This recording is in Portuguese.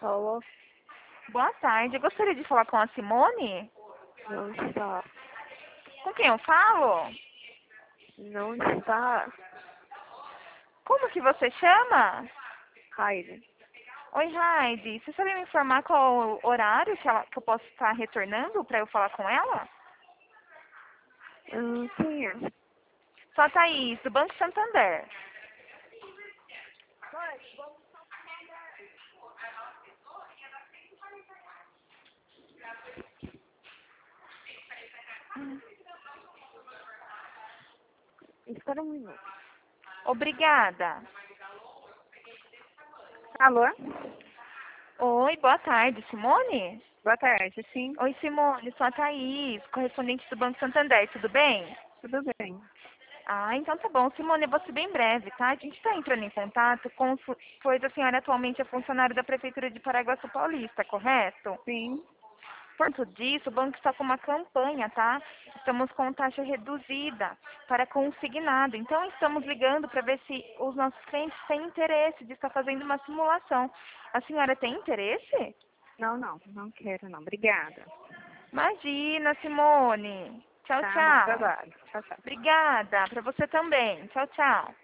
Alô? Boa tarde. Eu gostaria de falar com a Simone. Não está. Com quem eu falo? Não está. Como que você chama? Raide. Oi, Heidi. Você sabe me informar qual o horário que eu posso estar retornando para eu falar com ela? Quem é? Só a Thaís, do Banco Santander. Espera um minuto. Obrigada. Alô? Oi, boa tarde, Simone? Boa tarde, sim. Oi, Simone, sou a Thaís, correspondente do Banco Santander, tudo bem? Tudo bem. Ah, então tá bom. Simone, eu vou ser bem breve, tá? A gente está entrando em contato pois a senhora atualmente é funcionária da Prefeitura de Paraguaçu Paulista, correto? Sim. Por conta disso, o banco está com uma campanha, tá? Estamos com taxa reduzida para consignado. Então, estamos ligando para ver se os nossos clientes têm interesse de estar fazendo uma simulação. A senhora tem interesse? Não, não. Não quero, não. Obrigada. Imagina, Simone. Tchau, Tá, bom tchau. trabalho. Tchau, tchau. Obrigada. Para você também. Tchau, tchau.